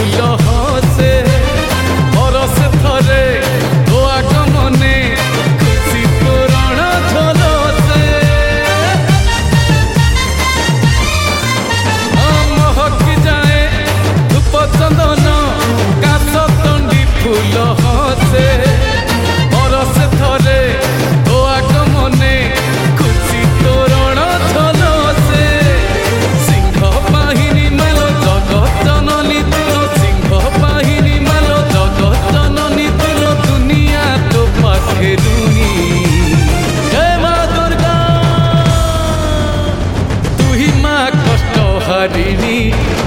फूल हसे बरस थरे तो आगमने खुशी तोरण झलसे महक जाए धूप चंदन काश तंडी फूल हसे बरस थरे तो आगमने खुशी तोरण झलसे सिंह बाहिनी मालो जगत जननी तुलो सिंह बाहिनी मालो जगत जननी तुलो दुनिया तो पाखे ऋणी जय माँ दुर्गा तू ही माँ कष्ट हरिणी।